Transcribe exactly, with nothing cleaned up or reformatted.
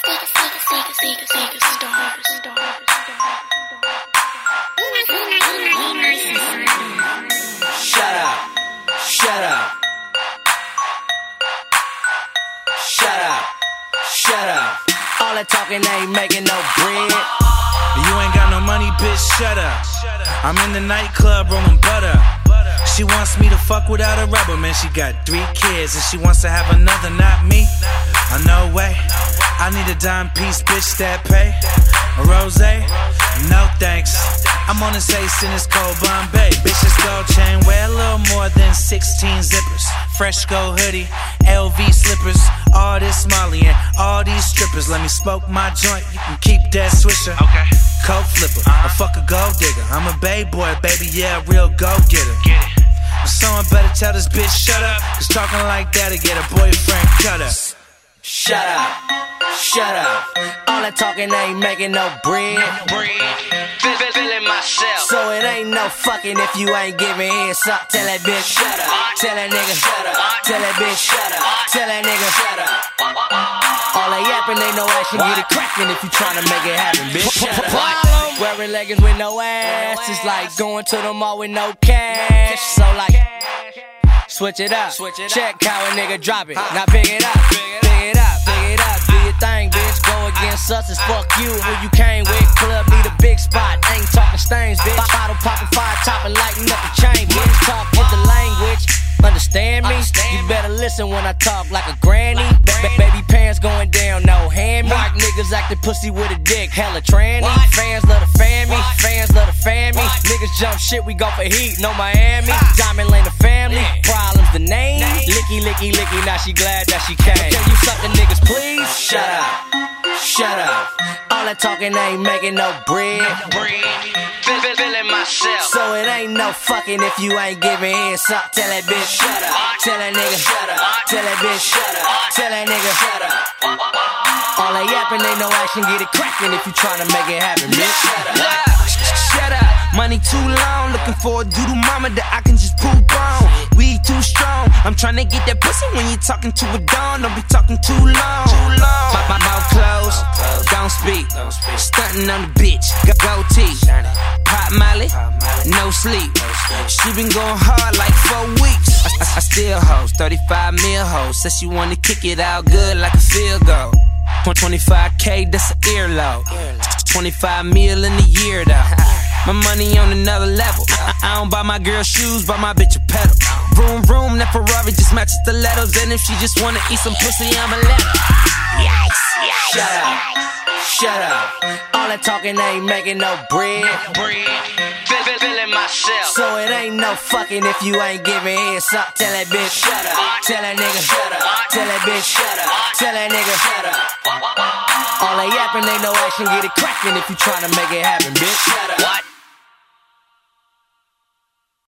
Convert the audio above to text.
Shut up. Shut up. Shut up. Shut up. All that talking ain't making no bread. You ain't got no money, bitch, shut up. I'm in the nightclub rolling butter. She wants me to fuck without a rubber, man. She got three kids and she wants to have another, not me. Oh, no way. I need a dime piece, bitch, that pay. A rosé? No thanks. I'm on this ace in this cold Bombay. Bitches gold chain, wear a little more than sixteen zippers. Fresh gold hoodie, L V slippers. All this Molly and all these strippers. Let me smoke my joint, you can keep that swisher. Okay. Coke flipper, uh-huh. I fuck a gold digger. I'm a bay boy, baby, yeah, real gold getter. Get it. But someone better tell this bitch shut up, cause talking like that'll get a boyfriend cut up. Shut up, shut up. All that talking ain't making no bread. Feel, feel, feeling myself. So it ain't no fucking if you ain't giving in. So tell that bitch shut up. Tell that nigga shut up. Tell that bitch shut up. Tell that nigga shut up. All that yapping ain't no action. Get it cracking if you tryna make it happen, bitch. Shut up. Wearing leggings with no ass. It's like going to the mall with no cash. So like, switch it up. Check how a nigga drop it. Now pick it up. Pick it up. Pick it up. Do your thing, bitch. Go against us as fuck you. Who you came with? Club need a big spot. Ain't talking stains, bitch. Bottle popping, fire topping, lighting up the chain, bitch. Talk with the language. Understand me? You better listen when I talk like a granny. Ba baby pants going down, no hand me. Mark niggas acting pussy with a dick, hella tranny. Fans love to fan me, fans love to fan me. Niggas jump shit, we go for heat, no Miami. Diamond Lane the family, problems the name. Licky, licky, licky, now she glad that she came. Can you suck the niggas, please? Shut up, shut up. All that talking ain't making no bread. Feel, feel, feeling myself. So it ain't no fucking if you ain't giving in. So tell that bitch shut up. Tell that nigga shut up. Tell that bitch shut up. Tell that nigga shut up. All that yapping ain't no action. Get it cracking if you tryna make it happen, bitch. Shut up. Shut up. Money too long. Looking for a doodle mama that I can just poop on. We too strong. I'm tryna get that pussy when you talking to a dawn. Don't be talking too long. Too long. My, my mouth closed. Don't speak. Stunting on the bitch. Goatee. Pop Molly. No sleep. She been going hard like four weeks. I, I, I still hoes. thirty-five mil hoes. Said she wanna kick it out good like a field goal. twenty-five K, that's an earlobe. twenty-five mil in a year though. My money on another level. I, I don't buy my girl shoes, buy my bitch a pedal. Vroom vroom, that Ferrari just matches stilettos. And if she just wanna eat some pussy, I'ma let her. Yikes, yikes. Shut up, shut up. All that talking ain't making no bread. Feel, feel, feeling myself. So it ain't no fucking if you ain't giving in. So tell that bitch shut up. Tell that nigga shut up. Tell that bitch shut up. Tell that nigga shut up. All that yapping ain't no action. Get it cracking if you tryna make it happen, bitch. Shut up. What?